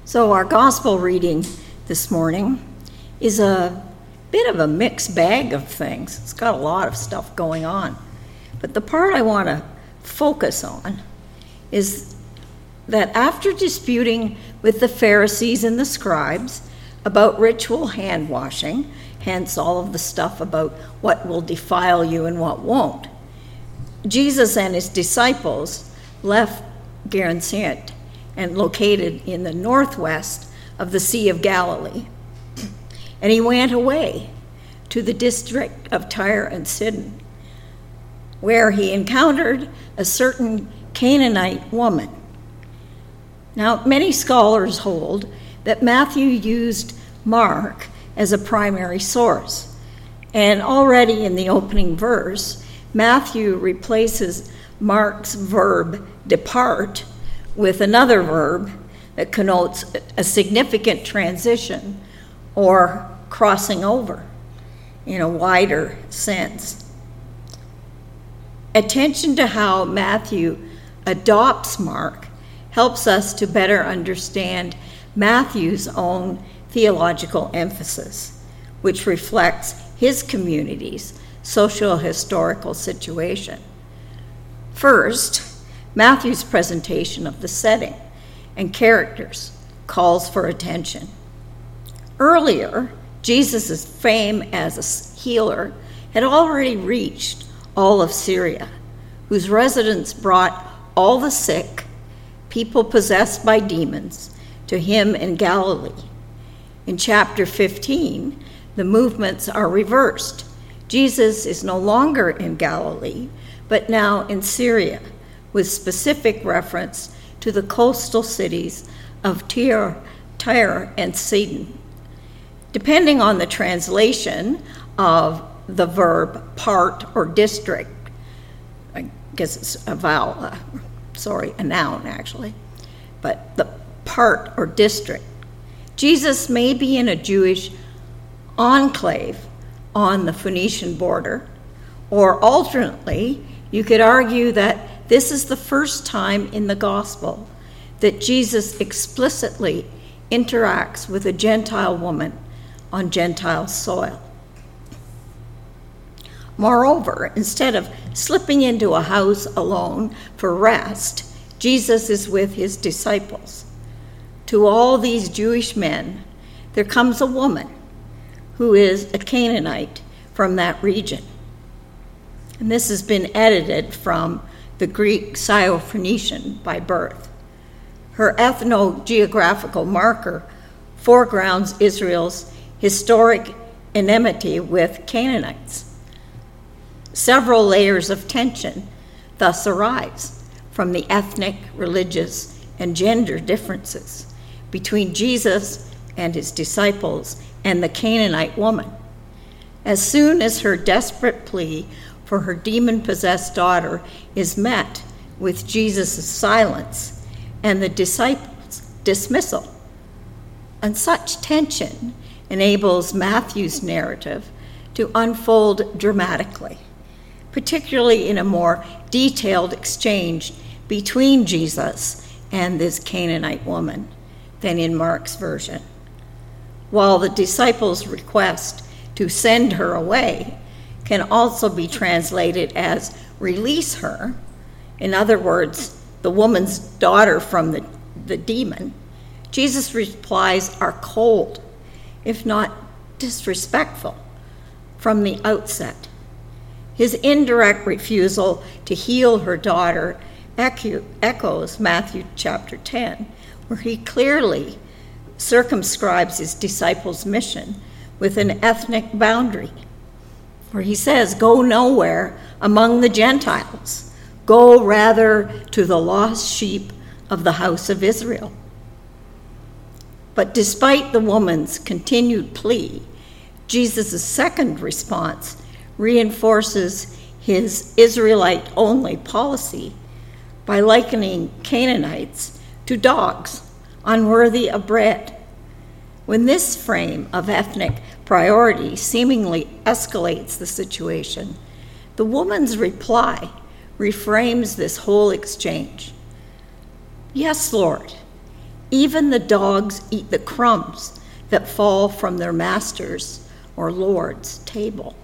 So our gospel reading this morning is a bit of a mixed bag of things. It's got a lot of stuff going on. But the part I want to focus on is that after disputing with the Pharisees and the scribes about ritual hand washing, hence all of the stuff about what will defile you and what won't, Jesus and his disciples left Gennesaret and located in the northwest of the Sea of Galilee. And he went away to the district of Tyre and Sidon, where he encountered a certain Canaanite woman. Now, many scholars hold that Matthew used Mark as a primary source. And already in the opening verse, Matthew replaces Mark's verb depart with another verb that connotes a significant transition or crossing over in a wider sense. Attention to how Matthew adopts Mark helps us to better understand Matthew's own theological emphasis, which reflects his community's socio-historical situation. First, Matthew's presentation of the setting and characters calls for attention. Earlier, Jesus' fame as a healer had already reached all of Syria, whose residents brought all the sick, people possessed by demons, to him in Galilee. In chapter 15, the movements are reversed. Jesus is no longer in Galilee, but now in Syria, with specific reference to the coastal cities of Tyre and Sidon. Depending on the translation of the verb part or district, I guess it's a noun actually, but the part or district, Jesus may be in a Jewish enclave on the Phoenician border, or alternately, you could argue that this is the first time in the gospel that Jesus explicitly interacts with a Gentile woman on Gentile soil. Moreover, instead of slipping into a house alone for rest, Jesus is with his disciples. To all these Jewish men, there comes a woman who is a Canaanite from that region. And this has been edited from the Greek Syrophoenician by birth. Her ethno-geographical marker foregrounds Israel's historic enmity with Canaanites. Several layers of tension thus arise from the ethnic, religious, and gender differences between Jesus and his disciples and the Canaanite woman. As soon as her desperate plea for her demon-possessed daughter is met with Jesus' silence and the disciples' dismissal, and such tension enables Matthew's narrative to unfold dramatically, particularly in a more detailed exchange between Jesus and this Canaanite woman than in Mark's version. While the disciples' request to send her away can also be translated as release her, in other words, the woman's daughter from the demon, Jesus' replies are cold, if not disrespectful, from the outset. His indirect refusal to heal her daughter echoes Matthew chapter 10, where he clearly circumscribes his disciples' mission with an ethnic boundary, where he says, "Go nowhere among the Gentiles. Go rather to the lost sheep of the house of Israel." But despite the woman's continued plea, Jesus' second response reinforces his Israelite-only policy by likening Canaanites to dogs, unworthy of bread. When this frame of ethnic priority seemingly escalates the situation, the woman's reply reframes this whole exchange. "Yes, Lord, Even the dogs eat the crumbs that fall from their master's or Lord's table.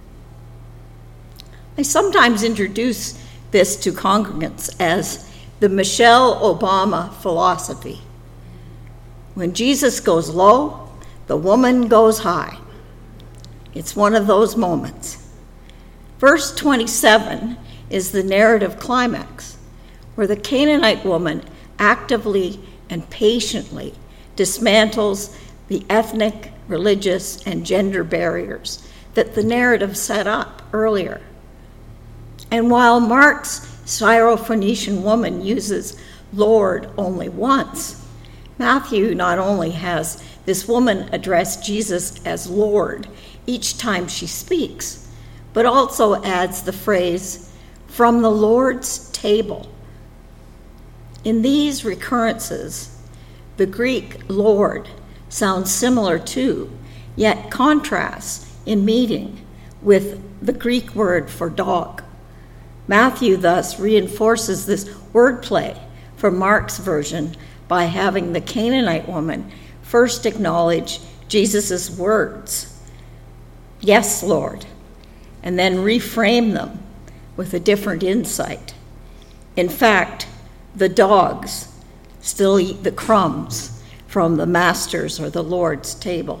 I sometimes introduce this to congregants as the Michelle Obama philosophy. When Jesus goes low, the woman goes high. It's one of those moments. Verse 27 is the narrative climax, where the Canaanite woman actively and patiently dismantles the ethnic, religious, and gender barriers that the narrative set up earlier. And while Mark's Syrophoenician woman uses Lord only once, Matthew not only has this woman address Jesus as Lord each time she speaks, but also adds the phrase, from the Lord's table. In these recurrences, the Greek Lord sounds similar to, yet contrasts in meaning with the Greek word for dog. Matthew thus reinforces this wordplay from Mark's version by having the Canaanite woman first acknowledge Jesus' words, "Yes, Lord," and then reframe them with a different insight. In fact, the dogs still eat the crumbs from the master's or the Lord's table.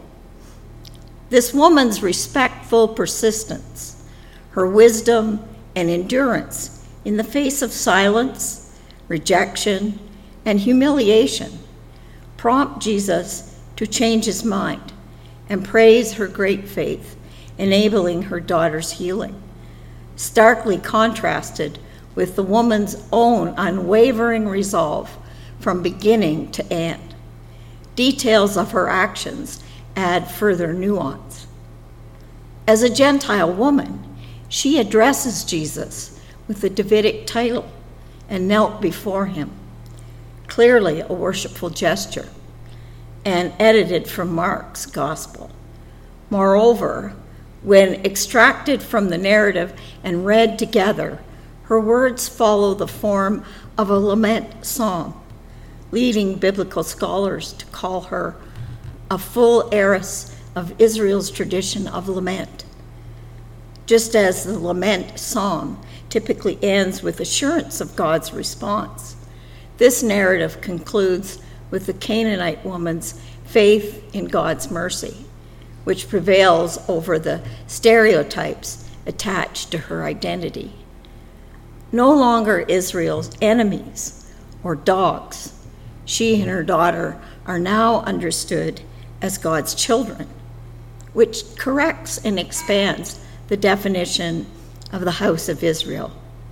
This woman's respectful persistence, her wisdom and endurance in the face of silence, rejection, and humiliation prompt Jesus to change his mind and praise her great faith, enabling her daughter's healing, starkly contrasted with the woman's own unwavering resolve from beginning to end. Details of her actions add further nuance. As a Gentile woman, she addresses Jesus with the Davidic title and knelt before him, clearly a worshipful gesture, and edited from Mark's gospel. Moreover, when extracted from the narrative and read together, her words follow the form of a lament song, leading biblical scholars to call her a full heiress of Israel's tradition of lament. Just as the lament psalm typically ends with assurance of God's response, this narrative concludes with the Canaanite woman's faith in God's mercy, which prevails over the stereotypes attached to her identity. No longer Israel's enemies or dogs, she and her daughter are now understood as God's children, which corrects and expands the definition of the house of Israel.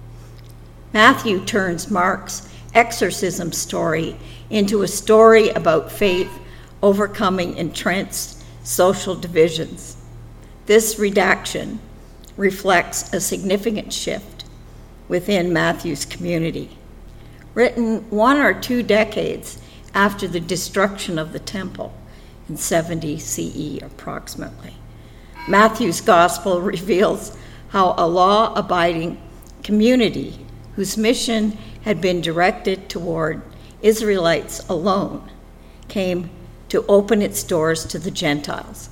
Matthew turns Mark's exorcism story into a story about faith overcoming entrenched social divisions. This redaction reflects a significant shift within Matthew's community. Written 1 or 2 decades after the destruction of the temple in 70 CE approximately, Matthew's gospel reveals how a law-abiding community whose mission had been directed toward Israelites alone came to open its doors to the Gentiles.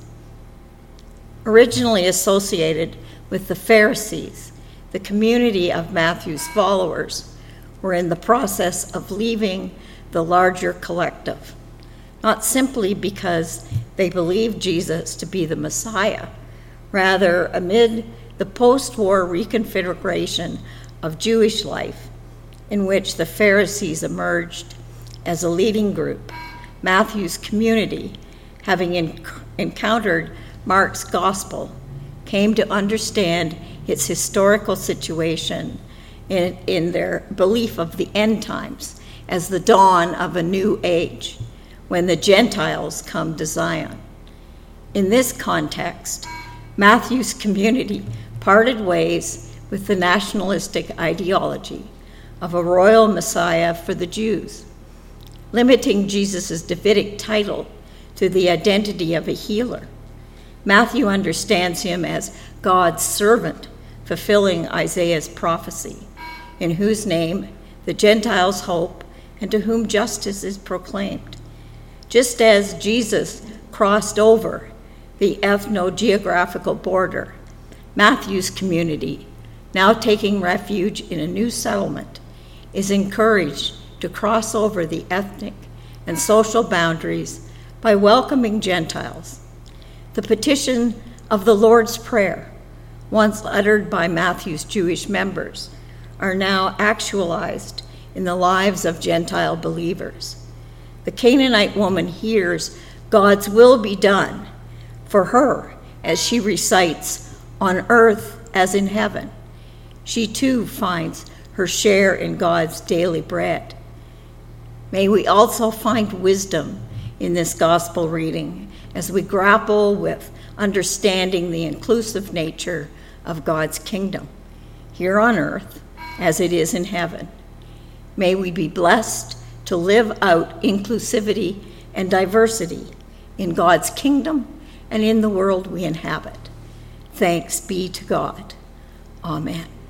Originally associated with the Pharisees, the community of Matthew's followers were in the process of leaving the larger collective, not simply because they believed Jesus to be the Messiah, rather amid the post-war reconfiguration of Jewish life, in which the Pharisees emerged as a leading group. Matthew's community, having encountered Mark's gospel, came to understand its historical situation in their belief of the end times as the dawn of a new age, when the Gentiles come to Zion. In this context, Matthew's community parted ways with the nationalistic ideology of a royal Messiah for the Jews, limiting Jesus' Davidic title to the identity of a healer. Matthew understands him as God's servant, fulfilling Isaiah's prophecy, in whose name the Gentiles hope and to whom justice is proclaimed. Just as Jesus crossed over the ethno-geographical border, Matthew's community, now taking refuge in a new settlement, is encouraged to cross over the ethnic and social boundaries by welcoming Gentiles. The petition of the Lord's Prayer, once uttered by Matthew's Jewish members, are now actualized in the lives of Gentile believers. The Canaanite woman hears God's will be done for her as she recites, "On earth as in heaven." She too finds her share in God's daily bread. May we also find wisdom in this gospel reading as we grapple with understanding the inclusive nature of God's kingdom, here on earth as it is in heaven. May we be blessed to live out inclusivity and diversity in God's kingdom and in the world we inhabit. Thanks be to God. Amen.